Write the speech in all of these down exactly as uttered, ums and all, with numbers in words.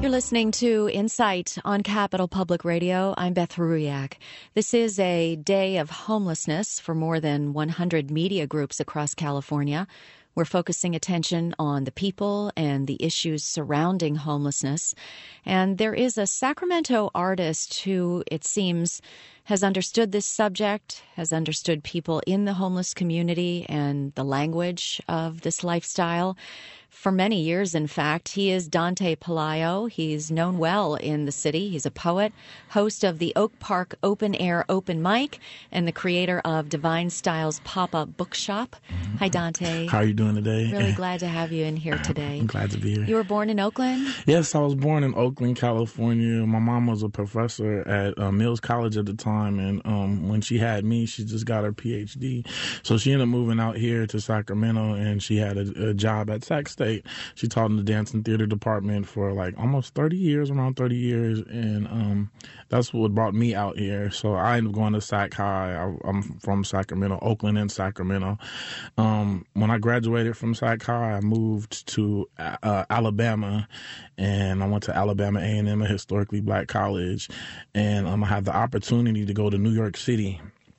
You're listening to Insight on Capital Public Radio. I'm Beth Ruyak. This is a day of homelessness for more than one hundred media groups across California. We're focusing attention on the people and the issues surrounding homelessness. And there is a Sacramento artist who, it seems, has understood this subject, has understood people in the homeless community and the language of this lifestyle. For many years, in fact, he is Dante Pelayo. He's known well in the city. He's a poet, host of the Oak Park Open Air Open Mic, and the creator of Divine Styles Pop-Up Bookshop. Mm-hmm. Hi, Dante. How are you doing today? Really glad to have you in here today. I'm glad to be here. You were born in Oakland? Yes, I was born in Oakland, California. My mom was a professor at uh, Mills College at the time, and um, when she had me, she just got her P H D. So she ended up moving out here to Sacramento, and she had a, a job at Sac State. She taught in the dance and theater department for like almost thirty years, around thirty years, and um, that's what brought me out here. So I ended up going to Sac High. I, I'm from Sacramento, Oakland and Sacramento. Um, when I graduated from Sac High, I moved to uh, Alabama, and I went to Alabama A and M, a historically black college, and um, I had the opportunity to go to New York City.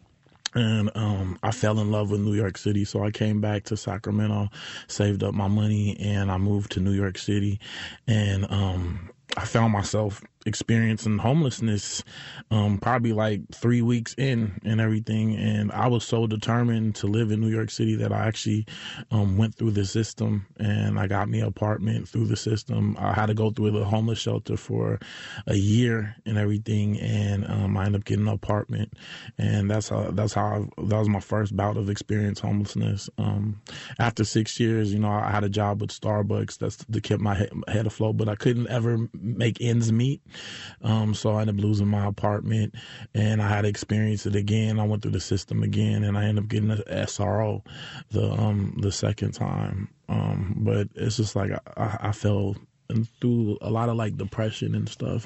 And um, I fell in love with New York City, so I came back to Sacramento, saved up my money, and I moved to New York City. And um, I found myself experiencing homelessness um, probably like three weeks in and everything. And I was so determined to live in New York City that I actually um, went through the system, and I got me an apartment through the system. I had to go through the homeless shelter for a year and everything, and um, I ended up getting an apartment. And that's how, that's how I, that was my first bout of experience homelessness. Um, after six years, you know, I had a job with Starbucks that's to keep my head, head afloat, but I couldn't ever make ends meet. Um, so I ended up losing my apartment, and I had to experience it again. I went through the system again, and I ended up getting an S R O the um, the second time. Um, but it's just like I, I fell through a lot of like depression and stuff,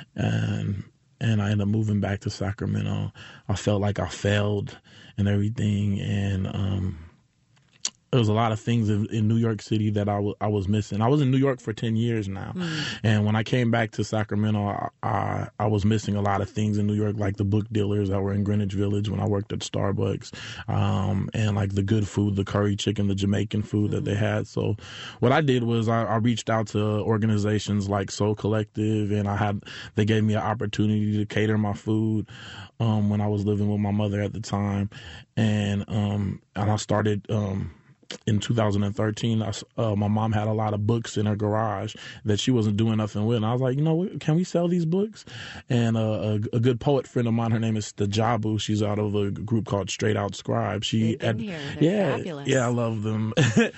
and and I ended up moving back to Sacramento. I felt like I failed and everything, and um, there was a lot of things in, in New York City that I, w- I was missing. I was in New York for ten years now. Mm. And when I came back to Sacramento, I, I, I was missing a lot of things in New York, like the book dealers that were in Greenwich Village when I worked at Starbucks, um, and like the good food, the curry chicken, the Jamaican food mm. that they had. So what I did was I, I reached out to organizations like Soul Collective, and I had they gave me an opportunity to cater my food um, when I was living with my mother at the time. And, um, and I started... Um, In two thousand thirteen, I, uh, my mom had a lot of books in her garage that she wasn't doing nothing with. And I was like, you know, can we sell these books? And uh, a, a good poet friend of mine, her name is Stajabu. She's out of a group called Straight Out Scribe. She, They've been ad- here. They're yeah, fabulous. yeah, I love them.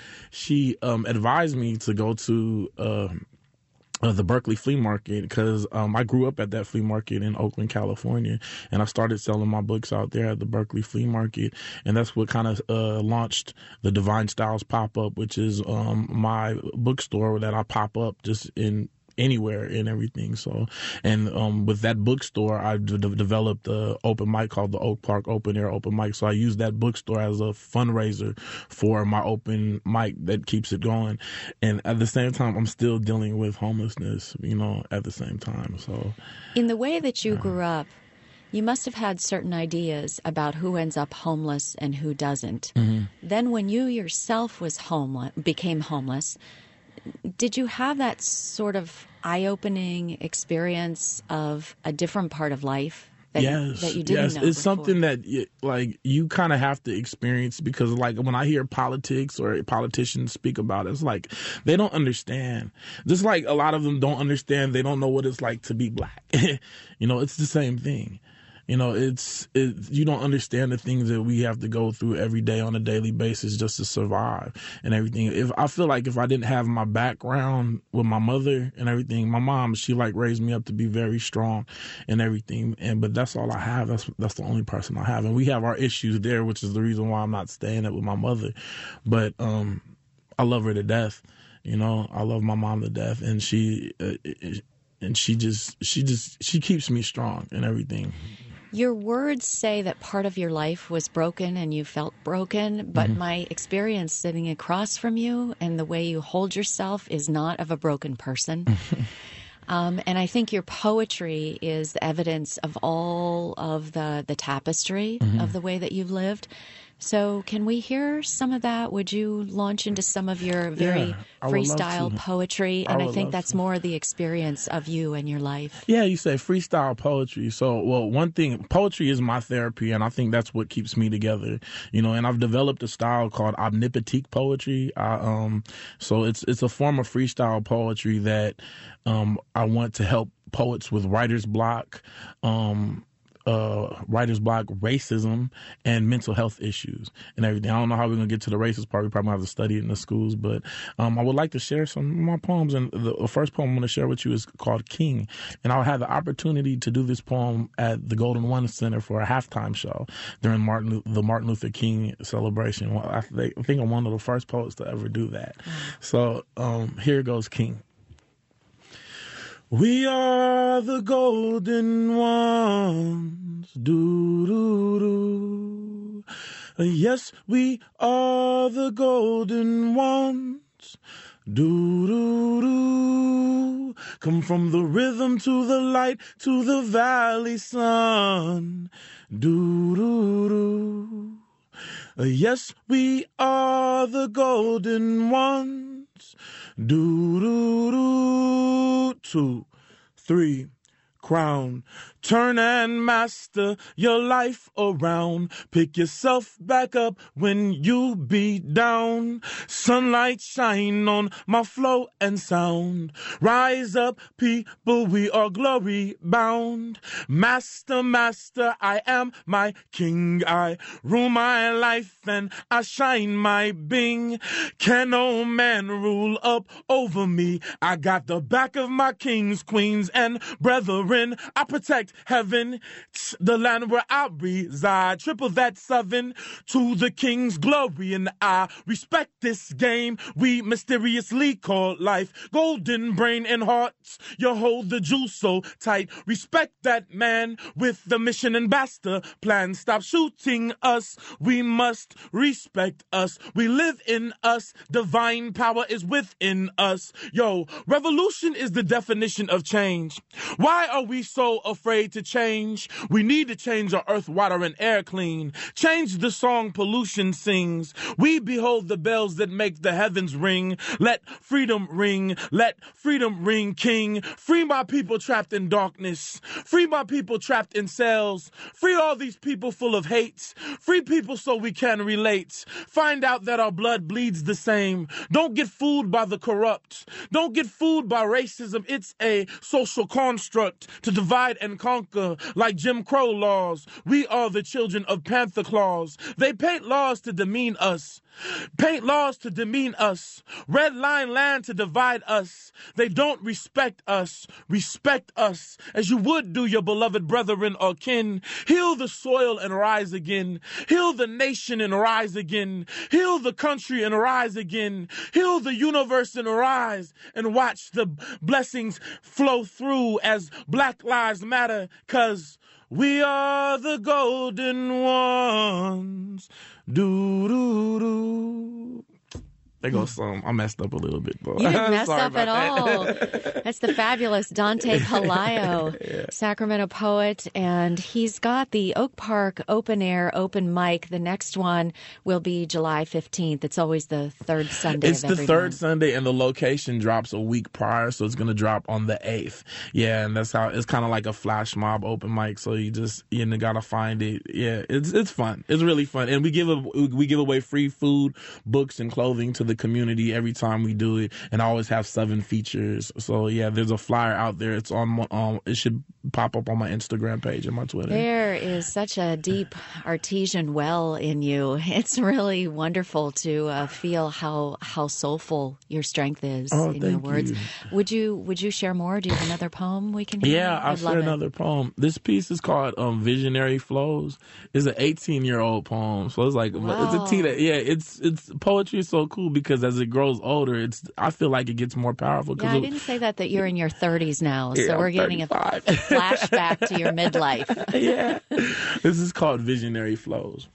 She um, advised me to go to uh, Uh, the Berkeley Flea Market, because um, I grew up at that flea market in Oakland, California, and I started selling my books out there at the Berkeley Flea Market, and that's what kind of uh, launched the Divine Styles Pop-Up, which is um, my bookstore that I pop up just in anywhere and everything. So, and um, with that bookstore, I d- d- developed an open mic called the Oak Park Open Air Open Mic. So I use that bookstore as a fundraiser for my open mic that keeps it going. And at the same time, I'm still dealing with homelessness, you know, at the same time. So, in the way that you uh, grew up, you must have had certain ideas about who ends up homeless and who doesn't. Mm-hmm. Then when you yourself was homeless, became homeless, did you have that sort of eye-opening experience of a different part of life that, yes, you, that you didn't yes. know It's before? something that like you kind of have to experience, because like when I hear politics or politicians speak about it, it's like they don't understand. Just like a lot of them don't understand, they don't know what it's like to be black. You know, it's the same thing. You know, it's, it's you don't understand the things that we have to go through every day on a daily basis just to survive and everything. If I feel like if I didn't have my background with my mother and everything, my mom, she like raised me up to be very strong and everything. And but that's all I have. That's that's the only person I have. And we have our issues there, which is the reason why I'm not staying it with my mother. But um, I love her to death. You know, I love my mom to death, and she uh, and she just she just she keeps me strong and everything. Your words say that part of your life was broken and you felt broken, but mm-hmm. my experience sitting across from you and the way you hold yourself is not of a broken person. Um, and I think your poetry is the evidence of all of the, the tapestry mm-hmm. of the way that you've lived. So can we hear some of that? Would you launch into some of your very yeah, freestyle poetry? And I, I think that's to. more the experience of you and your life. Yeah, you say freestyle poetry. So, well, one thing, poetry is my therapy, and I think that's what keeps me together. You know, and I've developed a style called omnipotique poetry. I, um, so it's it's a form of freestyle poetry that um, I want to help poets with writer's block, um, Uh, writer's block, racism, and mental health issues and everything. I don't know how we're going to get to the racist part. We probably have to study it in the schools, but um, I would like to share some of my poems. And the, the first poem I'm going to share with you is called King. And I'll have the opportunity to do this poem at the Golden One Center for a halftime show during Martin, the Martin Luther King celebration. Well, I, think, I think I'm one of the first poets to ever do that. Mm. So um, here goes King. We are the golden ones, doo-doo-doo. Yes, we are the golden ones, doo-doo-doo. Come from the rhythm to the light to the valley sun, doo-doo-doo. Yes, we are the golden ones, doo-doo-doo. Two, three, crown. Turn and master your life around. Pick yourself back up when you be down. Sunlight shine on my flow and sound. Rise up, people, we are glory bound. Master, master, I am my king. I rule my life and I shine my being. Can no man rule up over me? I got the back of my kings, queens, and brethren. I protect heaven, the land where I reside. Triple that seven to the king's glory, and I respect this game we mysteriously call life. Golden brain and hearts, you hold the juice so tight. Respect that man with the mission and master plan. Stop shooting us, we must respect us. We live in us, divine power is within us. Yo, revolution is the definition of change. Why are we so afraid to change? We need to change our earth, water, and air clean. Change the song pollution sings. We behold the bells that make the heavens ring. Let freedom ring. Let freedom ring, King. Free my people trapped in darkness. Free my people trapped in cells. Free all these people full of hate. Free people so we can relate. Find out that our blood bleeds the same. Don't get fooled by the corrupt. Don't get fooled by racism. It's a social construct to divide and conquer. Like Jim Crow laws, we are the children of Panther Claws. They paint laws to demean us. Paint laws to demean us. Red line land to divide us. They don't respect us. Respect us as you would do your beloved brethren or kin. Heal the soil and rise again. Heal the nation and rise again. Heal the country and rise again. Heal the universe and rise. And watch the blessings flow through as Black Lives Matter. Cause we are the golden ones. Do-do-do. There goes some. I messed up a little bit, but you didn't mess up at all. That's the fabulous Dante Pelayo, yeah. Sacramento poet, and he's got the Oak Park Open Air Open Mic. The next one will be July fifteenth. It's always the third Sunday. It's of the every third month. Sunday, and the location drops a week prior, so it's going to drop on the eighth. Yeah, and that's how it's kind of like a flash mob open mic. So you just you know gotta find it. Yeah, it's it's fun. It's really fun, and we give a, we give away free food, books, and clothing to the community every time we do it, and I always have seven features. So yeah, there's a flyer out there. It's on um it should pop up on my Instagram page and my Twitter. There is such a deep artesian well in you. It's really wonderful to uh, feel how how soulful your strength is oh, in your words. You. Would you would you share more? Do you have another poem we can hear? Yeah, I'll I'd share another poem. This piece is called um, Visionary Flows. It's an eighteen-year-old poem. So it's like wow. it's a teen. Yeah, it's it's poetry is so cool because as it grows older, it's I feel like it gets more powerful. Yeah, I it, didn't say that that you're in your thirties now, so yeah, we're getting a, a flashback to your midlife. Yeah, this is called Visionary Flows.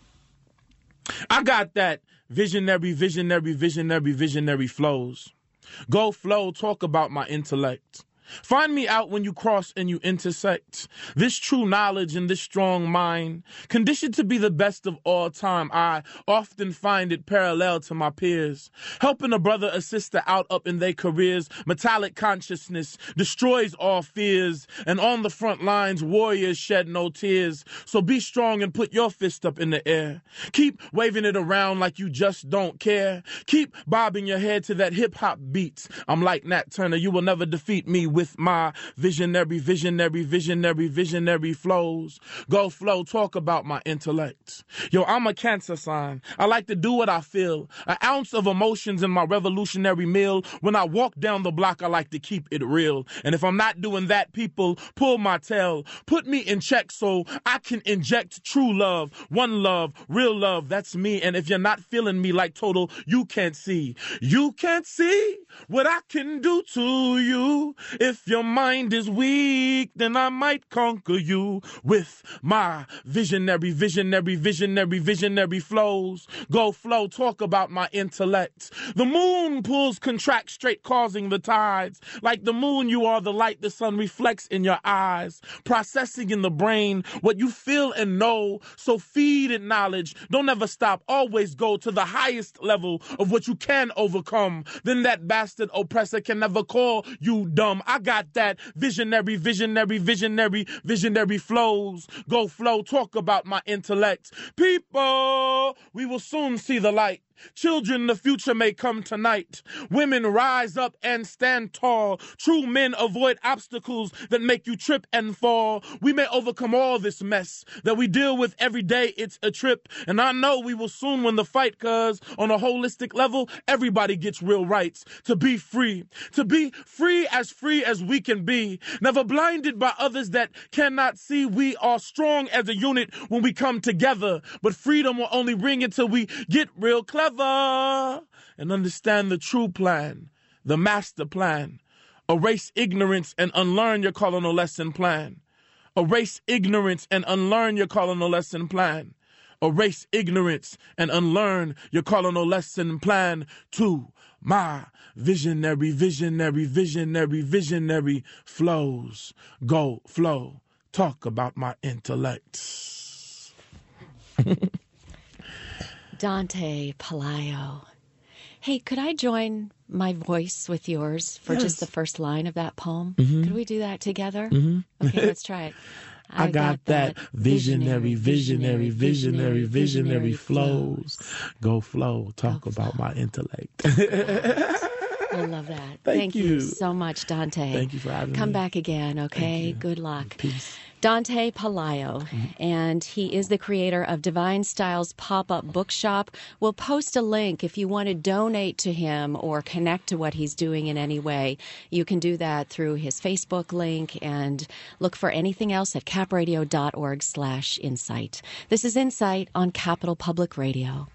I got that visionary, visionary, visionary, visionary flows. Go flow, talk about my intellect. Find me out when you cross and you intersect. This true knowledge and this strong mind, conditioned to be the best of all time, I often find it parallel to my peers. Helping a brother or sister out up in their careers, metallic consciousness destroys all fears. And on the front lines, warriors shed no tears. So be strong and put your fist up in the air. Keep waving it around like you just don't care. Keep bobbing your head to that hip-hop beat. I'm like Nat Turner, you will never defeat me with my visionary, visionary, visionary, visionary flows. Go flow, talk about my intellect. Yo, I'm a Cancer sign. I like to do what I feel. An ounce of emotions in my revolutionary meal. When I walk down the block, I like to keep it real. And if I'm not doing that, people pull my tail. Put me in check so I can inject true love. One love, real love, that's me. And if you're not feeling me like Total, you can't see. You can't see what I can do to you. If your mind is weak, then I might conquer you with my visionary, visionary, visionary, visionary flows. Go flow, talk about my intellect. The moon pulls, contracts, straight causing the tides. Like the moon, you are the light the sun reflects in your eyes. Processing in the brain what you feel and know. So feed it knowledge. Don't ever stop. Always go to the highest level of what you can overcome. Then that bastard oppressor can never call you dumb. I got that visionary, visionary, visionary, visionary flows. Go flow, talk about my intellect. People, we will soon see the light. Children, the future may come tonight. Women, rise up and stand tall. True men avoid obstacles that make you trip and fall. We may overcome all this mess that we deal with every day. It's a trip. And I know we will soon win the fight, cause on a holistic level, everybody gets real rights to be free. To be free as free as we can be. Never blinded by others that cannot see. We are strong as a unit when we come together. But freedom will only ring until we get real clever and understand the true plan, the master plan. Erase ignorance and unlearn your colonial lesson plan. Erase ignorance and unlearn your colonial lesson plan. Erase ignorance and unlearn your colonial lesson plan to my visionary, visionary, visionary, visionary flows. Go flow. Talk about my intellect. Dante Pelayo. Hey, could I join my voice with yours for yes. just the first line of that poem? Mm-hmm. Could we do that together? Mm-hmm. Okay, let's try it. I, I got, got that visionary, visionary, visionary, visionary, visionary flows. Go flow. Talk Go about flow. My intellect. I love that. Thank, Thank you. you so much, Dante. Thank you for having Come me. Come back again, okay? Good luck. Peace. Dante Pelayo, mm-hmm. and he is the creator of Divine Styles Pop-Up Bookshop. We'll post a link if you want to donate to him or connect to what he's doing in any way. You can do that through his Facebook link and look for anything else at capradio dot org slash insight. This is Insight on Capital Public Radio.